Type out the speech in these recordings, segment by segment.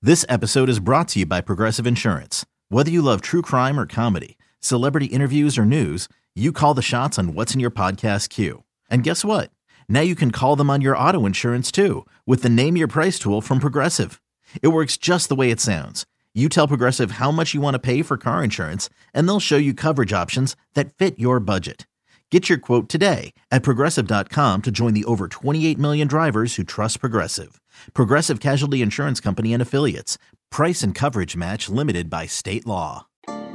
This episode is brought to you by Progressive Insurance. Whether you love true crime or comedy, celebrity interviews or news, you call the shots on what's in your podcast queue. And guess what? Now you can call them on your auto insurance too with the Name Your Price tool from Progressive. It works just the way it sounds. You tell Progressive how much you want to pay for car insurance, and they'll show you coverage options that fit your budget. Get your quote today at Progressive.com to join the over 28 million drivers who trust Progressive. Progressive Casualty Insurance Company and Affiliates. Price and coverage match limited by state law.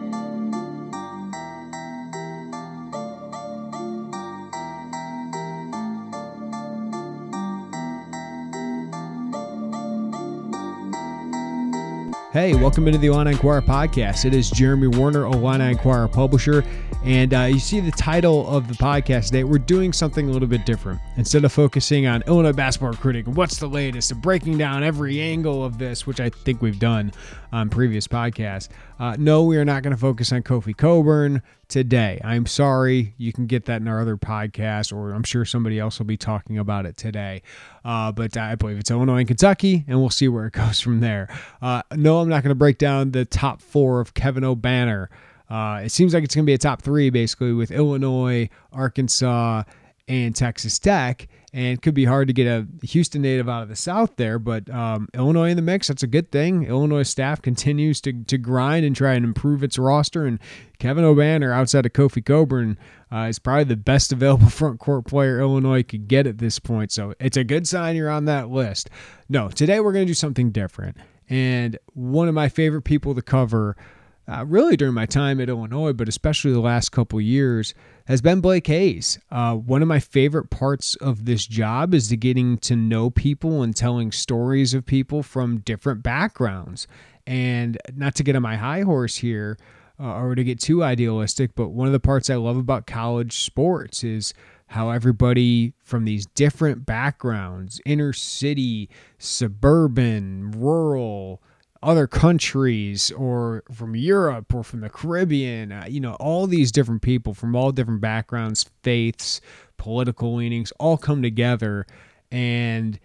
Hey, welcome into the Illini Inquirer podcast. It is Jeremy Warner, Illini Inquirer publisher, and you see the title of the podcast today. We're doing something a little bit different. Instead of focusing on Illinois basketball recruiting, what's the latest, and breaking down every angle of this, which I think we've done on previous podcasts. No, we are not going to focus on Kofi Cockburn today. I'm sorry. You can get that in our other podcast, or I'm sure somebody else will be talking about it today. But I believe it's Illinois and Kentucky, and we'll see where it goes from there. No, I'm not going to break down the top four of Kevin Obanor. It seems like it's going to be a top three, basically, with Illinois, Arkansas, and Texas Tech. And it could be hard to get a Houston native out of the South there, but Illinois in the mix, that's a good thing. Illinois staff continues to grind and try and improve its roster, and Kevin Obanor, outside of Kofi Cockburn, is probably the best available front court player Illinois could get at this point. So it's a good sign you're on that list. No, today we're going to do something different. And one of my favorite people to cover, really during my time at Illinois, but especially the last couple years, has been Blake Hayes. One of my favorite parts of this job is getting to know people and telling stories of people from different backgrounds. And not to get on my high horse here, or to get too idealistic, but one of the parts I love about college sports is how everybody from these different backgrounds, inner city, suburban, rural, other countries, or from Europe or from the Caribbean, all these different people from all different backgrounds, faiths, political leanings, all come together and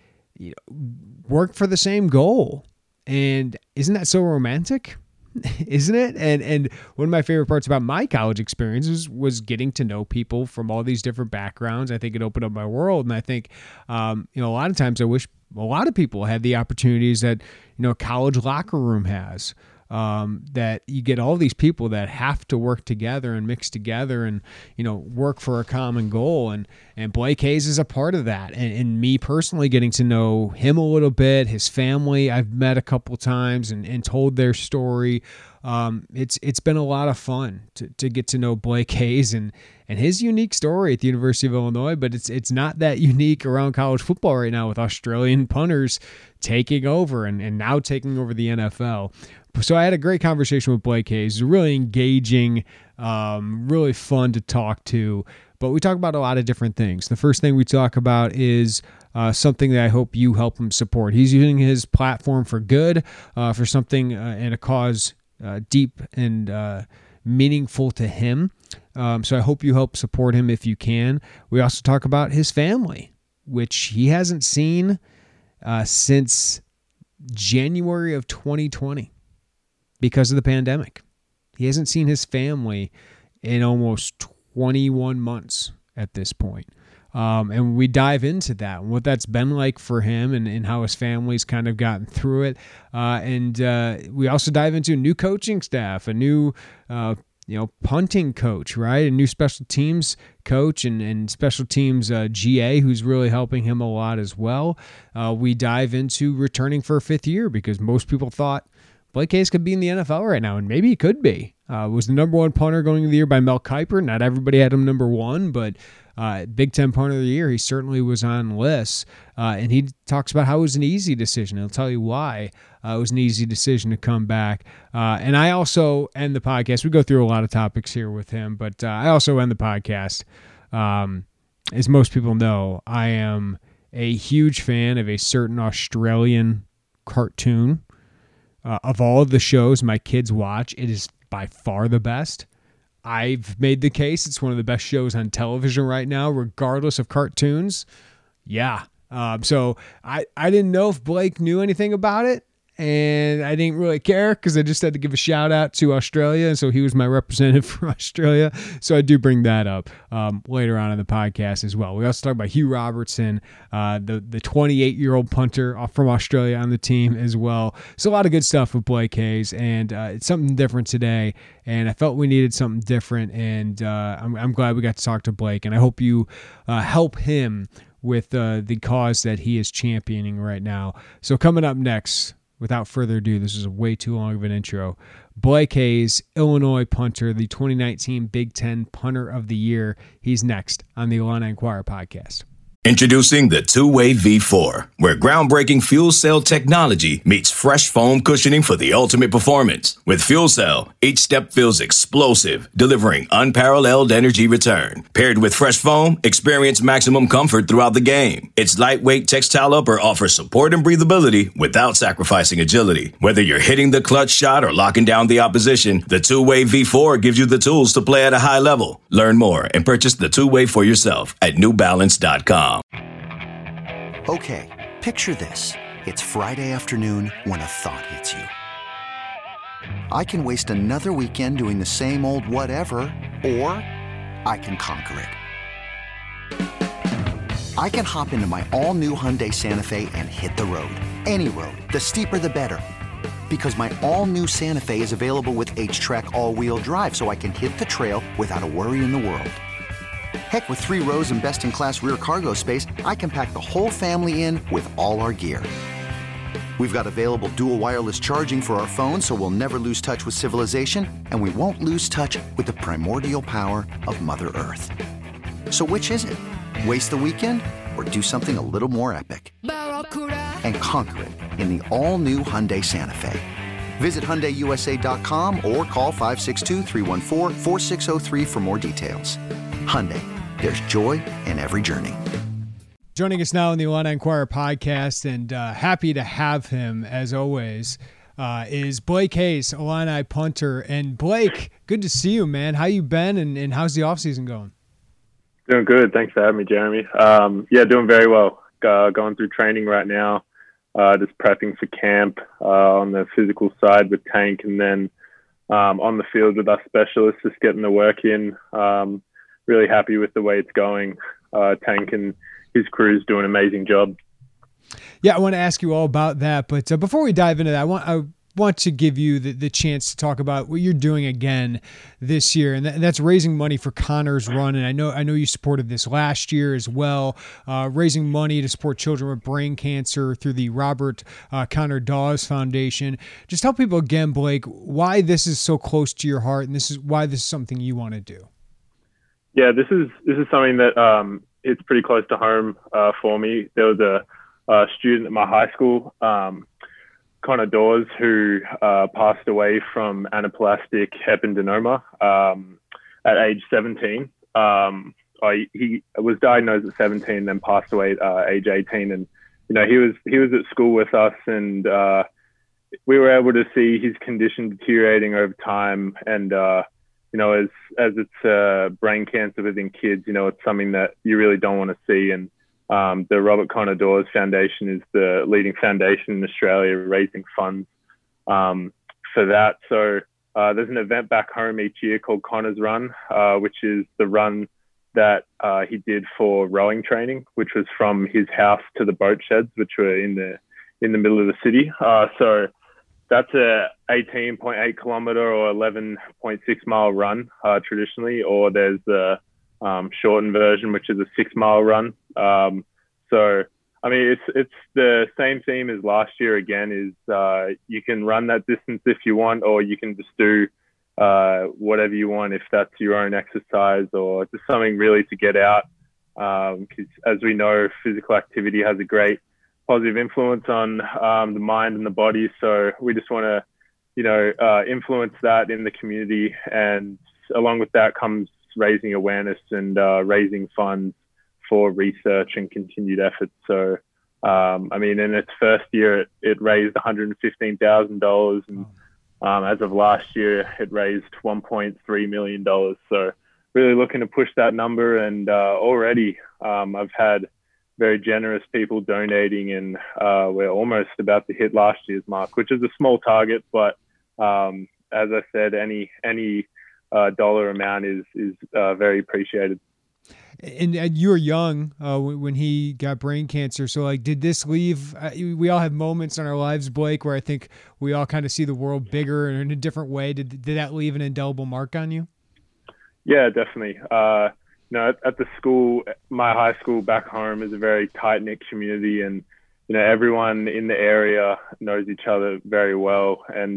work for the same goal. And isn't that so romantic? Isn't it? And one of my favorite parts about my college experiences was getting to know people from all these different backgrounds. I think it opened up my world. And I think, a lot of times I wish a lot of people had the opportunities that, a college locker room has, that you get all these people that have to work together and mix together and, work for a common goal. And Blake Hayes is a part of that. And me personally getting to know him a little bit, his family, I've met a couple times and told their story. It's been a lot of fun to get to know Blake Hayes and his unique story at the University of Illinois, but it's not that unique around college football right now with Australian punters taking over and now taking over the NFL. So I had a great conversation with Blake Hayes. Really engaging, really fun to talk to, but we talk about a lot of different things. The first thing we talk about is something that I hope you help him support. He's using his platform for good, for something and a cause deep and meaningful to him. So I hope you help support him if you can. We also talk about his family, which he hasn't seen since January of 2020 because of the pandemic. He hasn't seen his family in almost 21 months at this point. And we dive into that and what that's been like for him and how his family's kind of gotten through it. And we also dive into a new coaching staff, a new punting coach, right? A new special teams coach and special teams GA, who's really helping him a lot as well. We dive into returning for a fifth year because most people thought Blake Hayes could be in the NFL right now, and maybe he could be. Was the number one punter going into the year by Mel Kiper. Not everybody had him number one, but Big Ten punter of the year, he certainly was on lists. And he talks about how it was an easy decision. He'll tell you why it was an easy decision to come back. And I also end the podcast. We go through a lot of topics here with him, but I also end the podcast. As most people know, I am a huge fan of a certain Australian cartoon. Of all of the shows my kids watch, it is by far the best. I've made the case it's one of the best shows on television right now, regardless of cartoons. Yeah. So I didn't know if Blake knew anything about it, and I didn't really care because I just had to give a shout out to Australia. And so he was my representative for Australia. So I do bring that up later on in the podcast as well. We also talk about Hugh Robertson, the 28-year-old punter from Australia on the team as well. So a lot of good stuff with Blake Hayes, and it's something different today. And I felt we needed something different, and I'm glad we got to talk to Blake, and I hope you help him with the cause that he is championing right now. So coming up next, without further ado, this is way too long of an intro, Blake Hayes, Illinois punter, the 2019 Big Ten Punter of the Year. He's next on the Illini Inquirer podcast. Introducing the Two-Way V4, where groundbreaking fuel cell technology meets fresh foam cushioning for the ultimate performance. With Fuel Cell, each step feels explosive, delivering unparalleled energy return. Paired with fresh foam, experience maximum comfort throughout the game. Its lightweight textile upper offers support and breathability without sacrificing agility. Whether you're hitting the clutch shot or locking down the opposition, the Two-Way V4 gives you the tools to play at a high level. Learn more and purchase the Two-Way for yourself at newbalance.com. Okay, picture this. It's Friday afternoon when a thought hits you. I can waste another weekend doing the same old whatever, or I can conquer it. I can hop into my all-new Hyundai Santa Fe and hit the road. Any road. The steeper the better. Because my all-new Santa Fe is available with H-Track all-wheel drive, so I can hit the trail without a worry in the world. Heck, with 3 rows and best-in-class rear cargo space, I can pack the whole family in with all our gear. We've got available dual wireless charging for our phones, so we'll never lose touch with civilization, and we won't lose touch with the primordial power of Mother Earth. So which is it? Waste the weekend or do something a little more epic? And conquer it in the all-new Hyundai Santa Fe. Visit HyundaiUSA.com or call 562-314-4603 for more details. Hyundai, there's joy in every journey. Joining us now on the Illini Inquirer podcast, and happy to have him as always, is Blake Hayes, Illini punter. And Blake, good to see you, man. How you been, and how's the offseason going? Doing good. Thanks for having me, Jeremy. Doing very well. Going through training right now, just prepping for camp on the physical side with Tank, and then on the field with our specialists, just getting the work in. Really happy with the way it's going. Tank and his crew's doing an amazing job. Yeah, I want to ask you all about that. But before we dive into that, I want to give you the chance to talk about what you're doing again this year, and that's raising money for Connor's Run. And I know you supported this last year as well, raising money to support children with brain cancer through the Robert Connor Dawes Foundation. Just tell people again, Blake, why this is so close to your heart, and why this is something you want to do. Yeah, this is something that it's pretty close to home for me. There was a student at my high school, Connor Dawes, who passed away from anaplastic ependyma at age 17. He was diagnosed at 17, then passed away at age 18. And he was at school with us, and we were able to see his condition deteriorating over time. And as it's brain cancer within kids, it's something that you really don't want to see. And the Robert Connor Dawes Foundation is the leading foundation in Australia raising funds for that. So there's an event back home each year called Connor's Run, which is the run that he did for rowing training, which was from his house to the boat sheds, which were in the middle of the city. So that's a 18.8 kilometer or 11.6 mile run traditionally, or there's the shortened version, which is a 6 mile run. So, I mean, it's the same theme as last year again, is you can run that distance if you want, or you can just do whatever you want, if that's your own exercise or just something really to get out. Because as we know, physical activity has a great positive influence on the mind and the body. So we just want to, influence that in the community. And along with that comes raising awareness and raising funds for research and continued efforts. So, in its first year, it raised $115,000. And as of last year, it raised $1.3 million. So really looking to push that number. And already I've had very generous people donating, and we're almost about to hit last year's mark, which is a small target, but as I said, any dollar amount is very appreciated. And you were young when he got brain cancer. So, like, did this leave? We all have moments in our lives, Blake, where I think we all kind of see the world bigger and in a different way. Did that leave an indelible mark on you? Yeah, definitely. At the school, my high school back home is a very tight-knit community, and everyone in the area knows each other very well. And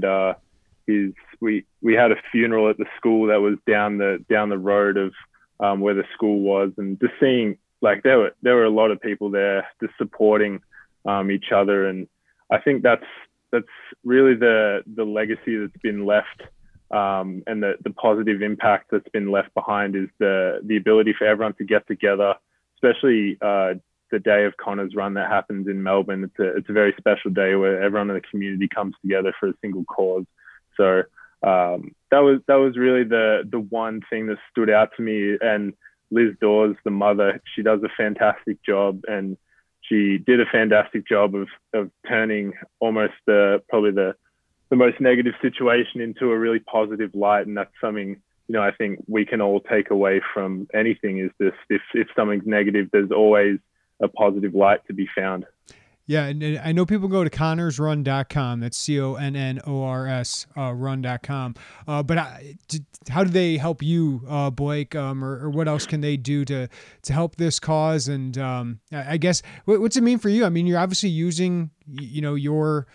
we had a funeral at the school that was down the road of where the school was, and just seeing, like, there were a lot of people there just supporting each other, and I think that's really the legacy that's been left, and the positive impact that's been left behind is the ability for everyone to get together, especially the day of Connor's run that happens in Melbourne. It's a very special day where everyone in the community comes together for a single cause. So that was really the one thing that stood out to me. And Liz Dawes, the mother, she does a fantastic job, and she did a fantastic job of turning almost probably the most negative situation into a really positive light. And that's something, I think we can all take away from anything, is this: if something's negative, there's always a positive light to be found. Yeah, and I know people go to connorsrun.com. That's CONNORS run.com. But how do they help you, Blake, or what else can they do to help this cause? And I guess, what's it mean for you? I mean, you're obviously using, your,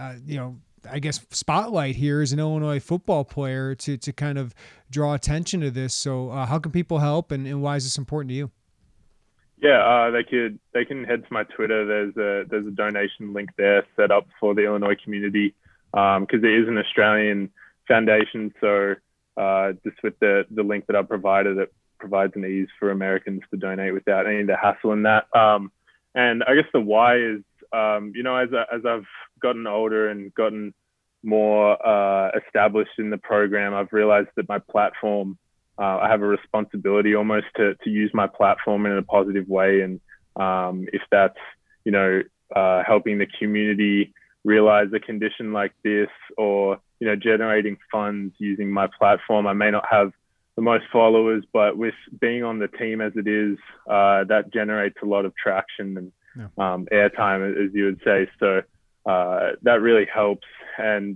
I guess, spotlight here as an Illinois football player to kind of draw attention to this. So how can people help, and why is this important to you? Yeah, they can head to my Twitter. There's a donation link there set up for the Illinois community, because it is an Australian foundation. So just with the link that I provided, it provides an ease for Americans to donate without any of the hassle in that. And I guess the why is, as I've gotten older and gotten more established in the program, I've realized that my platform, I have a responsibility almost to use my platform in a positive way. And if that's, helping the community realize a condition like this, or, generating funds using my platform, I may not have the most followers, but with being on the team as it is, that generates a lot of traction and airtime, as you would say. So that really helps. And,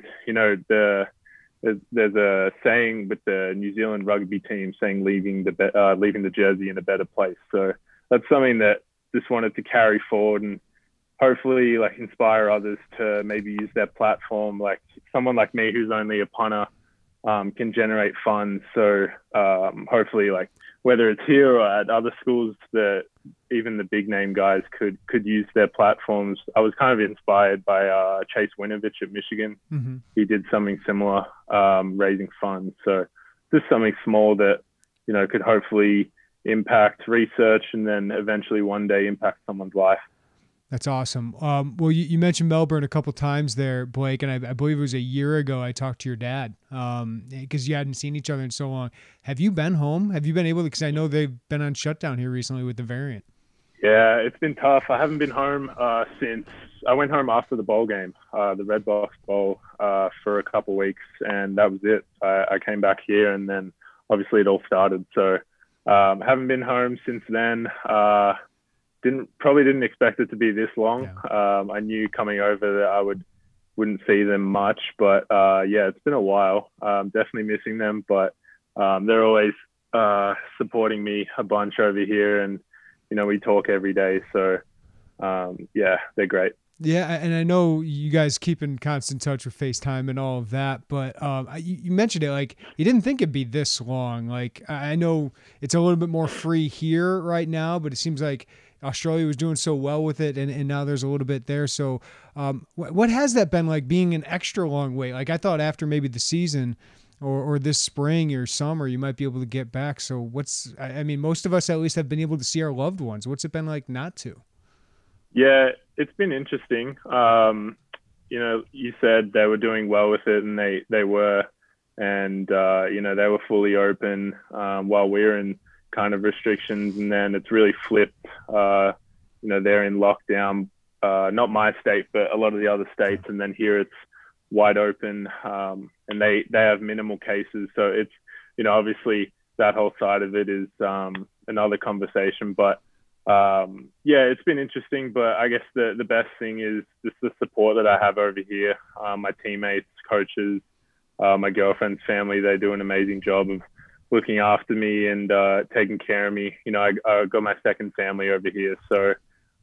there's a saying with the New Zealand rugby team saying leaving the jersey in a better place. So that's something that just wanted to carry forward and hopefully, like, inspire others to maybe use their platform. Like someone like me who's only a punter can generate funds. So hopefully, like, whether it's here or at other schools, that even the big name guys could use their platforms. I was kind of inspired by Chase Winovich at Michigan. Mm-hmm. He did something similar, raising funds. So just something small that, could hopefully impact research and then eventually one day impact someone's life. That's awesome. Well, you mentioned Melbourne a couple times there, Blake, and I believe it was a year ago I talked to your dad because you hadn't seen each other in so long. Have you been home? Have you been able to, because I know they've been on shutdown here recently with the variant. Yeah, it's been tough. I haven't been home since I went home after the bowl game, the Red Box Bowl, for a couple weeks, and that was it. I came back here, and then obviously it all started. So haven't been home since then. Probably didn't expect it to be this long. Yeah. I knew coming over that I wouldn't see them much, but it's been a while. Definitely missing them, but they're always supporting me a bunch over here, and we talk every day. So they're great. Yeah, and I know you guys keep in constant touch with FaceTime and all of that, but you mentioned it, like, you didn't think it'd be this long. Like, I know it's a little bit more free here right now, but it seems like Australia was doing so well with it, and now there's a little bit there. So what has that been like, being an extra long wait? Like, I thought after maybe the season or this spring or summer, you might be able to get back. So most of us at least have been able to see our loved ones. What's it been like not to? Yeah, it's been interesting. You said they were doing well with it, and they were, and they were fully open while we were in kind of restrictions, and then it's really flipped they're in lockdown, not my state, but a lot of the other states. And then here it's wide open, and they have minimal cases. So it's, obviously that whole side of it is another conversation. But it's been interesting. But I guess the best thing is just the support that I have over here. My teammates, coaches, my girlfriend's family, they do an amazing job of looking after me and taking care of me. I got my second family over here. So,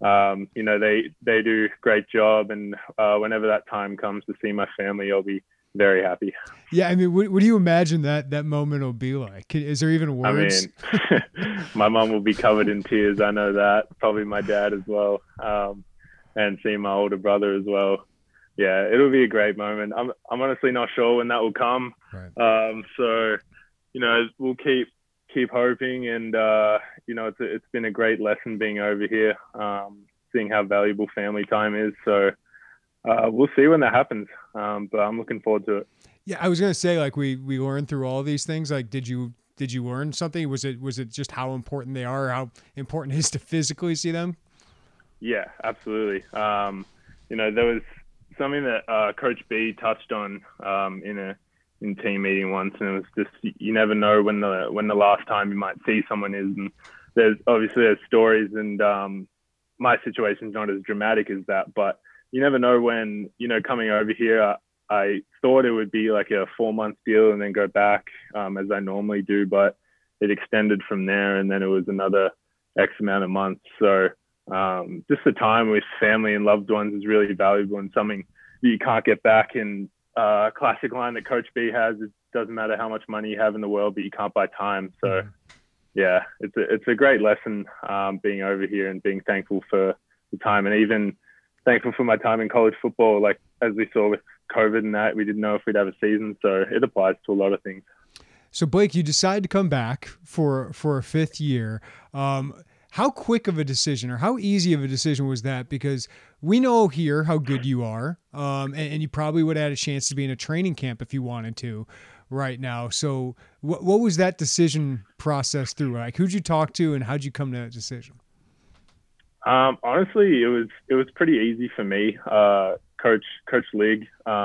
they do a great job. And whenever that time comes to see my family, I'll be very happy. Yeah. I mean, what do you imagine that moment will be like? Is there even words? I mean, my mom will be covered in tears. I know that. Probably my dad as well. And seeing my older brother as well. Yeah, it'll be a great moment. I'm honestly not sure when that will come. Right. So, we'll keep hoping. And, it's been a great lesson being over here, seeing how valuable family time is. So we'll see when that happens. But I'm looking forward to it. Yeah, I was going to say, like, we learned through all these things. Like, did you learn something? Was it just how important they are, or how important it is to physically see them? Yeah, absolutely. There was something that Coach B touched on in team meeting once, and it was just, you never know when the last time you might see someone is. And there's stories, and my situation's not as dramatic as that, but you never know when, coming over here, I thought it would be like a 4-month deal and then go back as I normally do, but it extended from there, and then it was another X amount of months. So just the time with family and loved ones is really valuable, and something that you can't get back. In classic line that Coach B has, it doesn't matter how much money you have in the world, but you can't buy time. So yeah, it's a great lesson being over here and being thankful for the time, and even thankful for my time in college football. Like, as we saw with COVID and that, we didn't know if we'd have a season. So it applies to a lot of things. So Blake, you decide to come back for a fifth year. How quick of a decision, or how easy of a decision was that? Because we know here how good you are, and you probably would have had a chance to be in a training camp if you wanted to right now. So what was that decision process through? Like, who'd you talk to, and how'd you come to that decision? Honestly, it was pretty easy for me. Coach Ligg,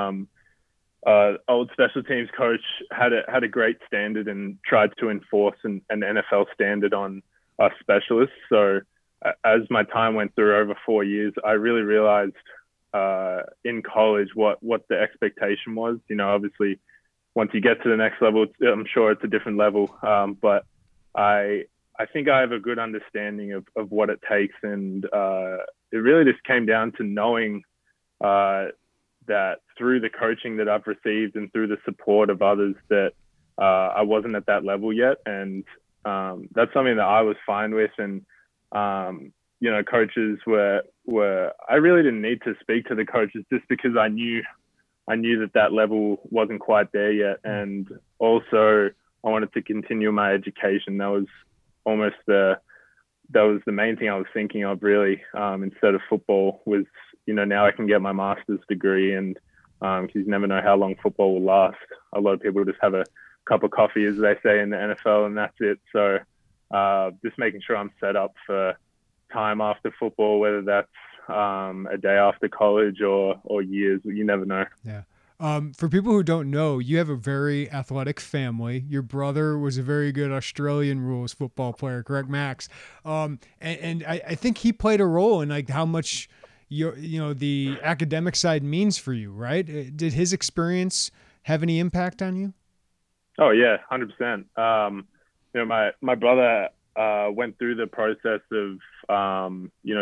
old special teams coach, had a great standard and tried to enforce an NFL standard on us specialists. So as my time went through over 4 years, I really realized in college what the expectation was. Obviously, once you get to the next level, I'm sure it's a different level. But I think I have a good understanding of what it takes. And it really just came down to knowing that through the coaching that I've received and through the support of others, that I wasn't at that level yet. And that's something that I was fine with. And, coaches I really didn't need to speak to the coaches, just because I knew that level wasn't quite there yet. And also I wanted to continue my education. That was almost the main thing I was thinking of, really, instead of football, was, now I can get my master's degree. And because you never know how long football will last. A lot of people just have a cup of coffee, as they say in the NFL, and that's it. So just making sure I'm set up for time after football, whether that's a day after college or years. You never know. Yeah. For people who don't know, you have a very athletic family. Your brother was a very good Australian rules football player, correct, Max? And I think he played a role in, like, how much the academic side means for you, right? Did his experience have any impact on you? Oh yeah, 100%. My brother went through the process of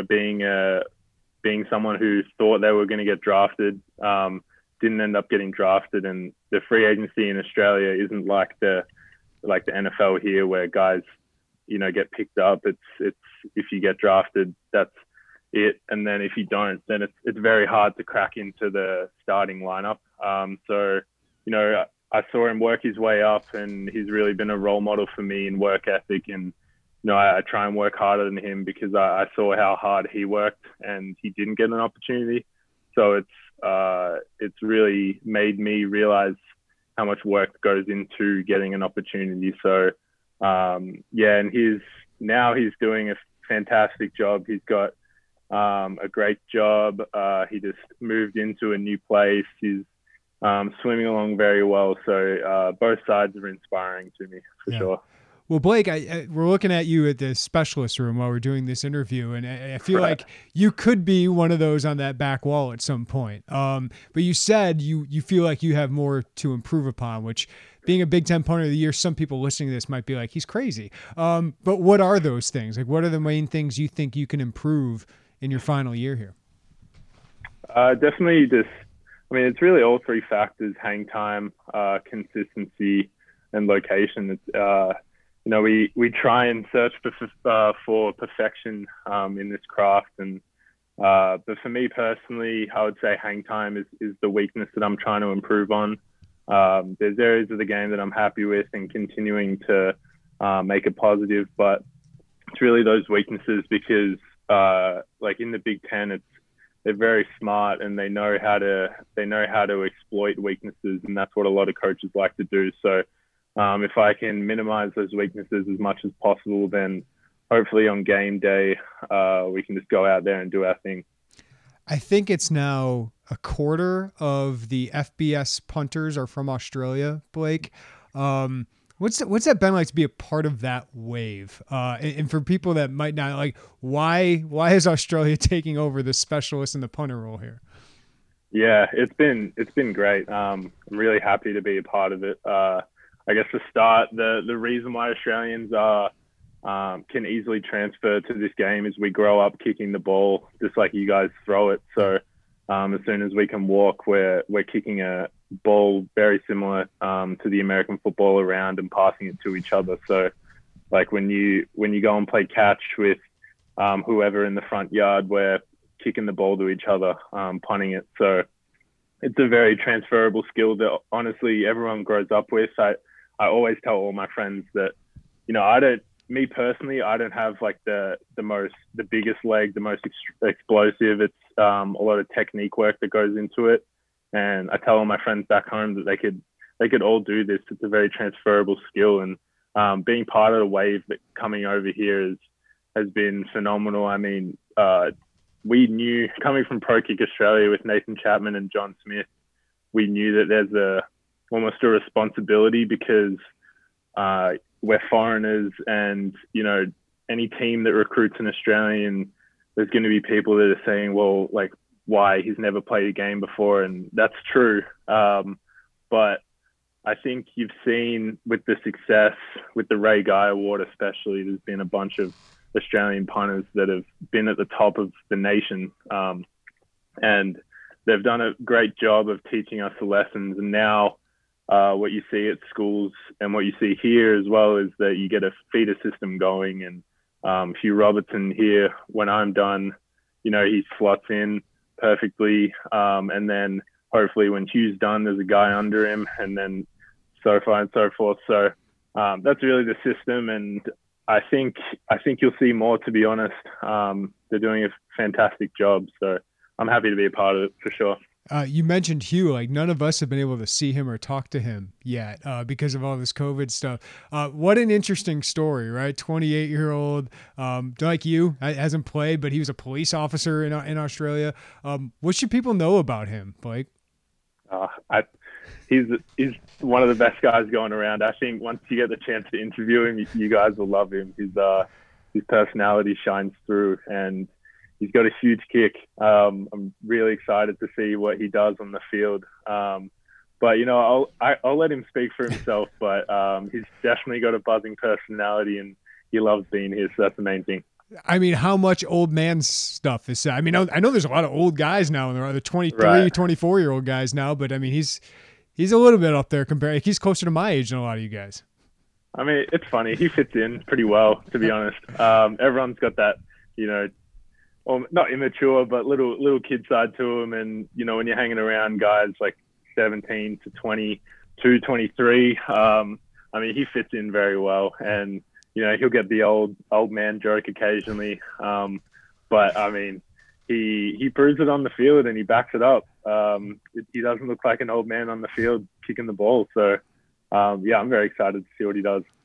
being someone who thought they were going to get drafted. Didn't end up getting drafted, and the free agency in Australia isn't like the NFL here, where guys get picked up. It's if you get drafted, that's it, and then if you don't, then it's very hard to crack into the starting lineup. So I saw him work his way up, and he's really been a role model for me in work ethic. And I try and work harder than him, because I saw how hard he worked, and he didn't get an opportunity. So it's really made me realize how much work goes into getting an opportunity. So, and he's doing a fantastic job. He's got a great job. He just moved into a new place. He's swimming along very well. So both sides are inspiring to me for sure. Well, Blake, we're looking at you at the specialist room while we're doing this interview, and I feel like you could be one of those on that back wall at some point. But you said you feel like you have more to improve upon, which, being a Big Ten punter of the year, some people listening to this might be like, he's crazy. But what are those things? Like, what are the main things you think you can improve in your final year here? Definitely it's really all three factors: hang time, consistency, and location. It's, we try and search for perfection in this craft. But for me personally, I would say hang time is the weakness that I'm trying to improve on. There's areas of the game that I'm happy with and continuing to make it positive, but it's really those weaknesses because like in the Big Ten, they're very smart and they know how to exploit weaknesses, and that's what a lot of coaches like to do. So if I can minimize those weaknesses as much as possible, then hopefully on game day we can just go out there and do our thing. I think it's now a quarter of the FBS punters are from Australia, Blake. What's that been like to be a part of that wave? And for people that might not like, why is Australia taking over the specialist and the punter role here? Yeah, it's been great. I'm really happy to be a part of it. I guess to start, the reason why Australians can easily transfer to this game is we grow up kicking the ball just like you guys throw it. So as soon as we can walk, we're kicking a ball very similar to the American football around and passing it to each other. So like when you go and play catch with whoever in the front yard, we're kicking the ball to each other, punting it. So it's a very transferable skill that honestly everyone grows up with. I always tell all my friends that, I don't have like the biggest leg, the most explosive. It's a lot of technique work that goes into it. And I tell all my friends back home that they could all do this. It's a very transferable skill. And being part of the wave that coming over here has been phenomenal. I mean, we knew coming from Pro Kick Australia with Nathan Chapman and John Smith, we knew that there's almost a responsibility because we're foreigners, and any team that recruits an Australian, there's going to be people that are saying, well, like, why? He's never played a game before, and that's true. But I think you've seen with the success with the Ray Guy Award, especially, there's been a bunch of Australian punters that have been at the top of the nation, and they've done a great job of teaching us the lessons. And now what you see at schools and what you see here as well is that you get a feeder system going. And Hugh Robertson here, when I'm done, he slots in perfectly. And then hopefully when Hugh's done, there's a guy under him, and then so far and so forth. So that's really the system. And I think you'll see more, to be honest. They're doing a fantastic job. So I'm happy to be a part of it for sure. You mentioned Hugh. Like, none of us have been able to see him or talk to him yet because of all this COVID stuff. What an interesting story, right? 28-year-old, like you, hasn't played, but he was a police officer in Australia. What should people know about him, Blake? He's one of the best guys going around. I think once you get the chance to interview him, you guys will love him. His personality shines through, and he's got a huge kick. I'm really excited to see what he does on the field. But I'll let him speak for himself. But he's definitely got a buzzing personality, and he loves being here. So that's the main thing. I mean, how much old man stuff is that? I mean, I know there's a lot of old guys now, and there are the 23, right. 24-year-old guys now. But I mean, he's a little bit up there compared. Like, he's closer to my age than a lot of you guys. I mean, it's funny. He fits in pretty well, to be honest. Everyone's got that, or not immature, but little kid side to him. And, when you're hanging around guys like 17 to 22, 23, I mean, he fits in very well. And, he'll get the old man joke occasionally. But I mean, he proves it on the field and he backs it up. He doesn't look like an old man on the field kicking the ball. So, yeah, I'm very excited to see what he does.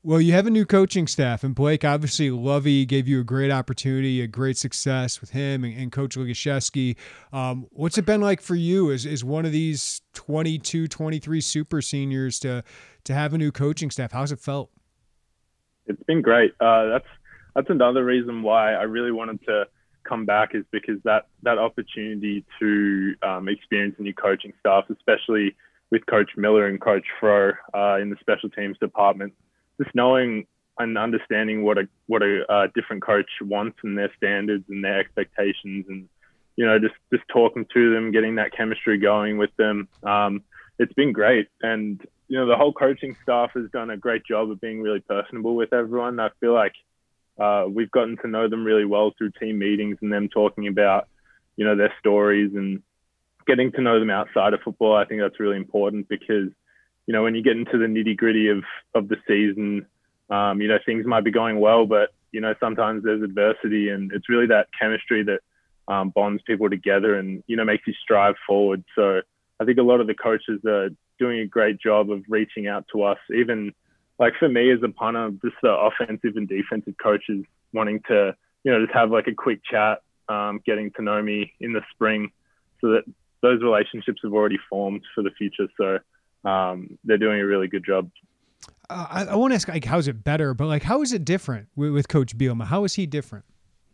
Well, you have a new coaching staff, and Blake, obviously, Lovey gave you a great opportunity, a great success with him and Coach Lugashevsky. What's it been like for you as one of these 22, 23 super seniors to have a new coaching staff? How's it felt? It's been great. That's another reason why I really wanted to come back, is because that opportunity to experience a new coaching staff, especially with Coach Miller and Coach Fro in the special teams department. Just knowing and understanding what a different coach wants and their standards and their expectations, and just talking to them, getting that chemistry going with them. It's been great, and the whole coaching staff has done a great job of being really personable with everyone. I feel like we've gotten to know them really well through team meetings and them talking about their stories and getting to know them outside of football. I think that's really important, because when you get into the nitty gritty of the season, things might be going well, but, sometimes there's adversity, and it's really that chemistry that bonds people together and, makes you strive forward. So I think a lot of the coaches are doing a great job of reaching out to us, even like for me as a punter, just the offensive and defensive coaches wanting to, just have like a quick chat, getting to know me in the spring, so that those relationships have already formed for the future. So they're doing a really good job. I want to ask, like, how's it better, but like, how is it different with Coach Bielema? How is he different?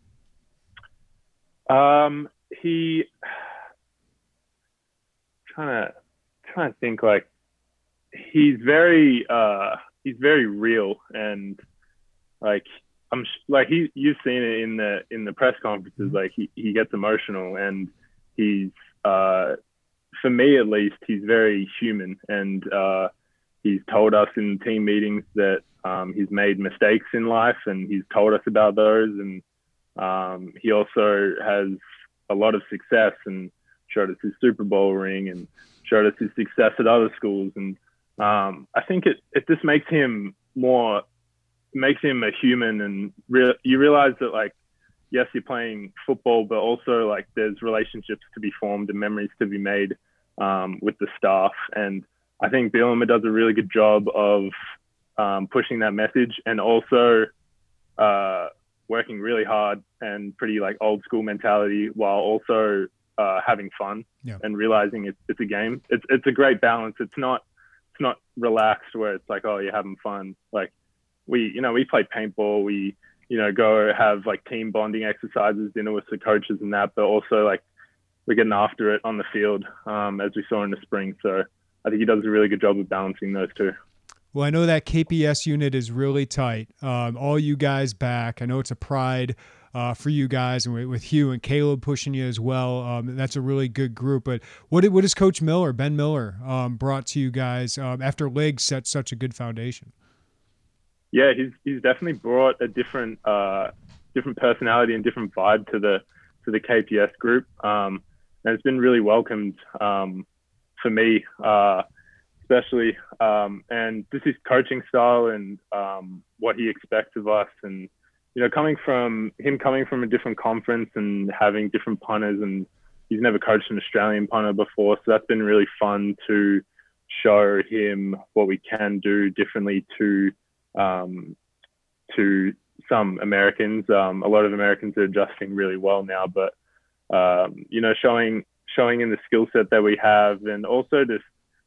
He trying to think, like, he's very real, and like you've seen it in the press conferences. Like he gets emotional, and he's for me at least, he's very human, and he's told us in team meetings that he's made mistakes in life, and he's told us about those, and he also has a lot of success and showed us his Super Bowl ring and showed us his success at other schools. And I think it just makes him a human, and you realize that, like, yes, you're playing football, but also like there's relationships to be formed and memories to be made with the staff. And I think Bielema does a really good job of pushing that message, and also working really hard and pretty like old school mentality, while also having fun and realizing it's a game. It's a great balance. It's not relaxed where it's like, oh, you're having fun. Like we play paintball, we go have like team bonding exercises, dinner with the coaches and that, but also like we're getting after it on the field, as we saw in the spring. So I think he does a really good job of balancing those two. Well, I know that KPS unit is really tight. All you guys back. I know it's a pride for you guys, and with Hugh and Caleb pushing you as well. That's a really good group. But what has Coach Miller, Ben Miller, brought to you guys after Lig set such a good foundation? Yeah, he's definitely brought a different personality and different vibe to the KPS group, and it's been really welcomed for me, especially, and just his coaching style and what he expects of us, and coming from a different conference and having different punters, and he's never coached an Australian punter before, so that's been really fun to show him what we can do differently to some Americans. A lot of Americans are adjusting really well now, but showing in the skill set that we have, and also just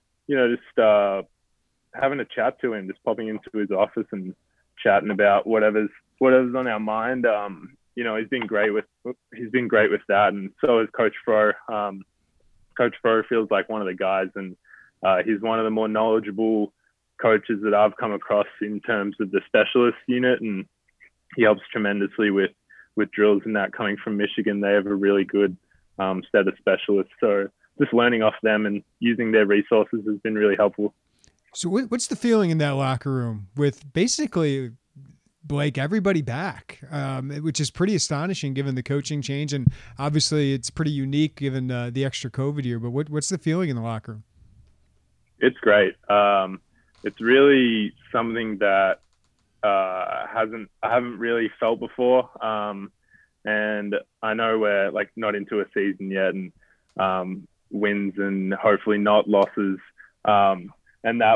having a chat to him, just popping into his office and chatting about whatever's on our mind. He's been great with that, and so is Coach Fro. Coach Fro feels like one of the guys, and he's one of the more knowledgeable coaches that I've come across in terms of the specialist unit, and he helps tremendously with drills and that. Coming from Michigan, they have a really good set of specialists, so just learning off them and using their resources has been really helpful. So what's the feeling in that locker room with basically, Blake, everybody back, which is pretty astonishing given the coaching change, and obviously it's pretty unique given the extra COVID year, but what's the feeling in the locker room? It's great. It's really something that I haven't really felt before, and I know we're like not into a season yet, and wins and hopefully not losses, and that will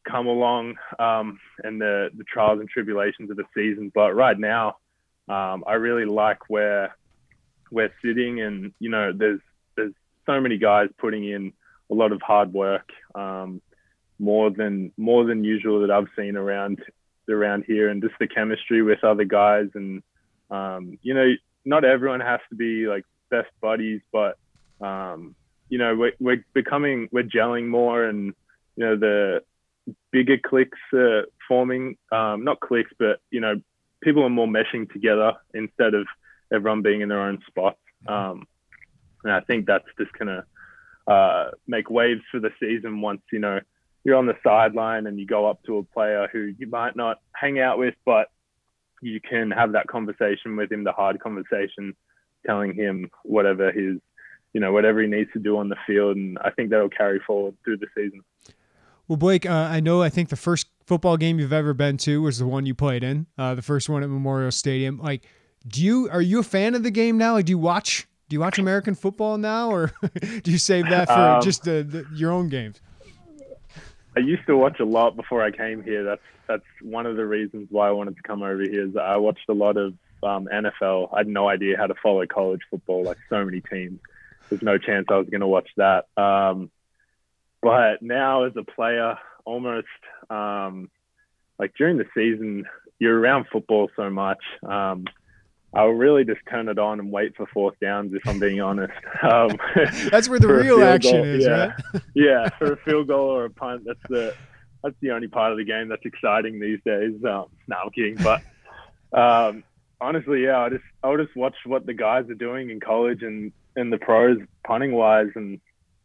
come along and the trials and tribulations of the season. But right now, I really like where we're sitting, and there's so many guys putting in a lot of hard work, more than usual that I've seen around here, and just the chemistry with other guys. And not everyone has to be like best buddies, but we're gelling more, and the bigger cliques are forming, not cliques, but people are more meshing together instead of everyone being in their own spots. And I think that's just gonna make waves for the season once you're on the sideline and you go up to a player who you might not hang out with, but you can have that conversation with him, the hard conversation, telling him whatever he needs to do on the field. And I think that'll carry forward through the season. Well, Blake, I think the first football game you've ever been to was the one you played in, the first one at Memorial Stadium. Like, are you a fan of the game now? Like, do you watch American football now, or do you save that for just your own games? I used to watch a lot before I came here. That's one of the reasons why I wanted to come over here. Is I watched a lot of NFL. I had no idea how to follow college football, like so many teams. There's no chance I was going to watch that. But now as a player, almost like during the season, you're around football so much. I'll really just turn it on and wait for fourth downs, if I'm being honest. That's where the real action is, yeah. right? Yeah, for a field goal or a punt, that's the only part of the game that's exciting these days. No, I'm kidding. But honestly, yeah, I'll just watch what the guys are doing in college and the pros punting wise. And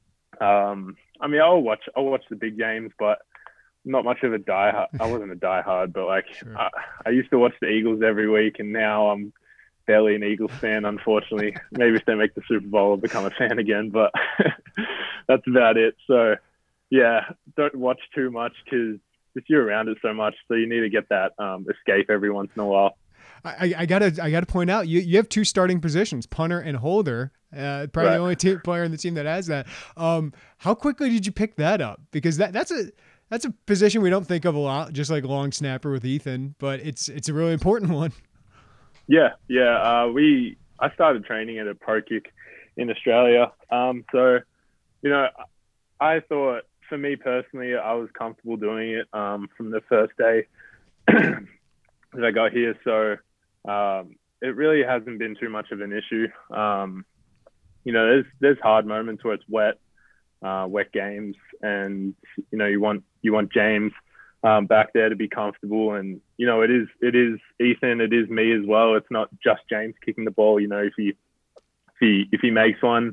I'll watch the big games, but not much of a diehard. I wasn't a diehard, but like sure. I used to watch the Eagles every week, and now I'm barely an Eagles fan, unfortunately. Maybe if they make the Super Bowl, I'll become a fan again, but that's about it. So yeah, don't watch too much because you're around it so much. So you need to get that escape every once in a while. I gotta point out you have two starting positions, punter and holder. Probably right. The only player in the team that has that. How quickly did you pick that up? Because that's a position we don't think of a lot, just like long snapper with Ethan, but it's a really important one. Yeah. I started training at a pro kick in Australia. So, I thought for me personally, I was comfortable doing it from the first day that I got here. So it really hasn't been too much of an issue. There's hard moments where it's wet games, and you want James back there to be comfortable, and it is Ethan, it is me as well. It's not just James kicking the ball. If he makes one,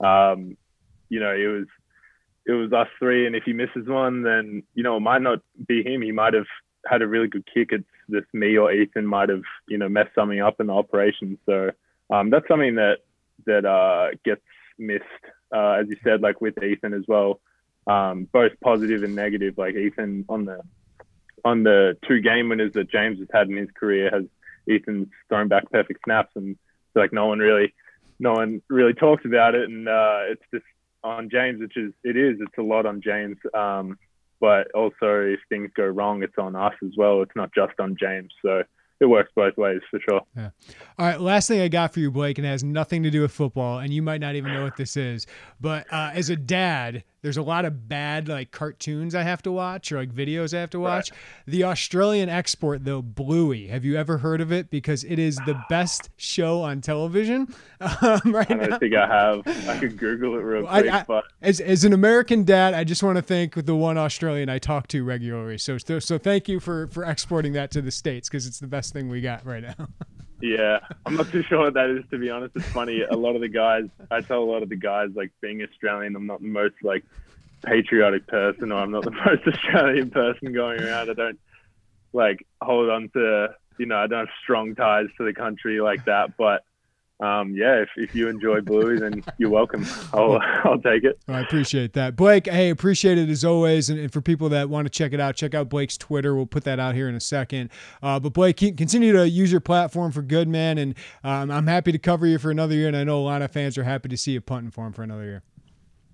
it was us three, and if he misses one, then it might not be him. He might have had a really good kick. It's just me or Ethan might have messed something up in the operation. So that's something that gets missed, as you said, like with Ethan as well. Both positive and negative. Like Ethan on the two game winners that James has had in his career, has Ethan's thrown back perfect snaps, and like no one really talks about it, and it's just on James, it's a lot on James. But also if things go wrong, it's on us as well. It's not just on James. So it works both ways for sure. Yeah. All right. Last thing I got for you, Blake, and it has nothing to do with football, and you might not even know what this is, but as a dad, there's a lot of bad like cartoons I have to watch, or like videos I have to watch. Right. The Australian export, though, Bluey. Have you ever heard of it? Because it is the best show on television right now. I don't think I have. I could Google it real quick. But as an American dad, I just want to thank the one Australian I talk to regularly. So thank you for exporting that to the States, because it's the best thing we got right now. Yeah, I'm not too sure what that is, to be honest. It's funny. I tell a lot of the guys, like, being Australian, I'm not the most like patriotic person, or I'm not the most Australian person going around. I don't like hold on to, I don't have strong ties to the country like that. But if you enjoy Bluey, then you're welcome. I'll take it. I appreciate that, Blake. Hey, appreciate it as always. And for people that want to check out Blake's Twitter. We'll put that out here in a second. But Blake, continue to use your platform for good, man. And I'm happy to cover you for another year. And I know a lot of fans are happy to see you punting for him for another year.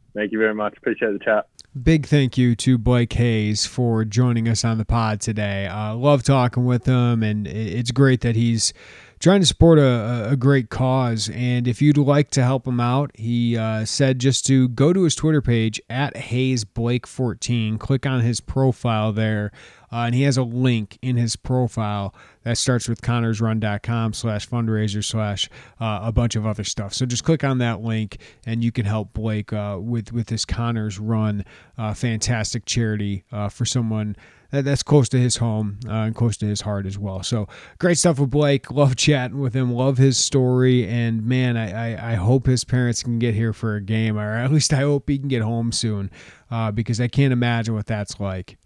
Thank you very much. Appreciate the chat. Big thank you to Blake Hayes for joining us on the pod today. Love talking with him, and it's great that he's trying to support a great cause. And if you'd like to help him out, he said just to go to his Twitter page at HayesBlake14, click on his profile there, and he has a link in his profile that starts with ConnorsRun.com/fundraiser/ a bunch of other stuff. So just click on that link and you can help Blake with this Connors Run, fantastic charity for someone that's close to his home and close to his heart as well. So great stuff with Blake. Love chatting with him. Love his story. And man, I hope his parents can get here for a game, or at least I hope he can get home soon, because I can't imagine what that's like.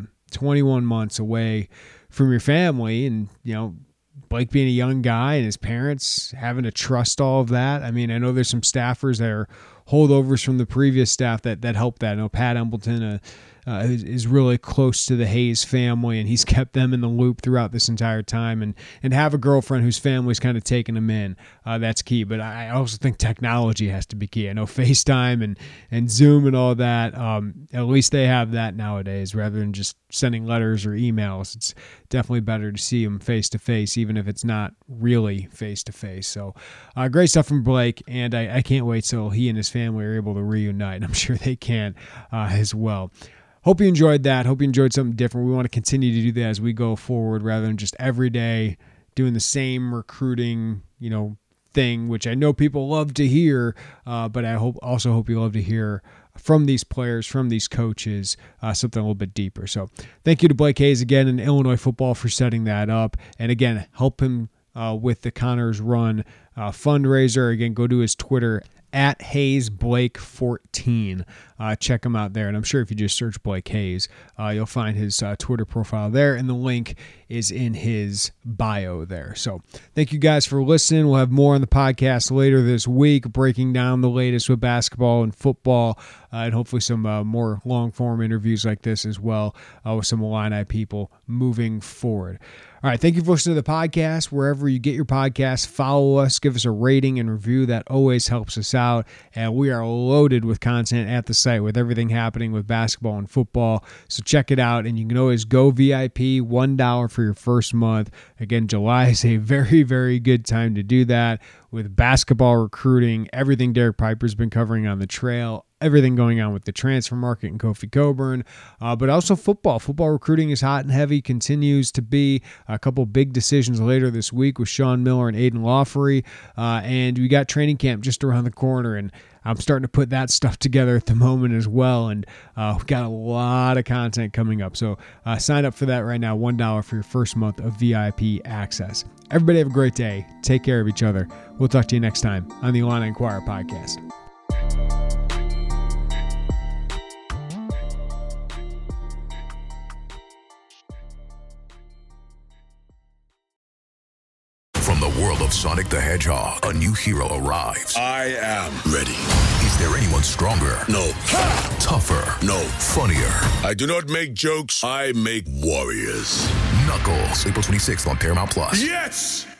21 months away from your family, and Blake being a young guy and his parents having to trust all of that. I mean, I know there's some staffers that are holdovers from the previous staff that helped that. I know Pat Embleton is really close to the Hayes family, and he's kept them in the loop throughout this entire time, and have a girlfriend whose family's kind of taken him in. That's key. But I also think technology has to be key. I know FaceTime and Zoom and all that, at least they have that nowadays rather than just sending letters or emails. It's definitely better to see them face to face, even if it's not really face to face. So great stuff from Blake, and I can't wait till he and his family are able to reunite. I'm sure they can as well. Hope you enjoyed that. Hope you enjoyed something different. We want to continue to do that as we go forward, rather than just every day doing the same recruiting, thing, which I know people love to hear, but I also hope you love to hear from these players, from these coaches, something a little bit deeper. So thank you to Blake Hayes again and Illinois football for setting that up. And again, help him with the Connors Run fundraiser. Again, go to his Twitter at HayesBlake14. Check him out there. And I'm sure if you just search Blake Hayes, you'll find his Twitter profile there. And the link is in his bio there. So thank you guys for listening. We'll have more on the podcast later this week, breaking down the latest with basketball and football, and hopefully some more long-form interviews like this as well with some Illini people moving forward. All right, thank you for listening to the podcast. Wherever you get your podcasts, follow us, give us a rating and review. That always helps us out. And we are loaded with content at the site with everything happening with basketball and football. So check it out, and you can always go VIP, $1 for your first month. Again, July is a very, very good time to do that with basketball recruiting, everything Derek Piper's been covering on the trail, everything going on with the transfer market and Kofi Coburn, but also football. Football recruiting is hot and heavy, continues to be. A couple big decisions later this week with Sean Miller and Aiden Lawfrey, and we got training camp just around the corner, and I'm starting to put that stuff together at the moment as well, and we've got a lot of content coming up. So sign up for that right now, $1 for your first month of VIP access. Everybody have a great day. Take care of each other. We'll talk to you next time on the Illini Inquirer podcast. From the world of Sonic the Hedgehog, a new hero arrives. I am ready. Is there anyone stronger? No. Tougher? No. Funnier? I do not make jokes. I make warriors. Knuckles, April 26th on Paramount+. Yes!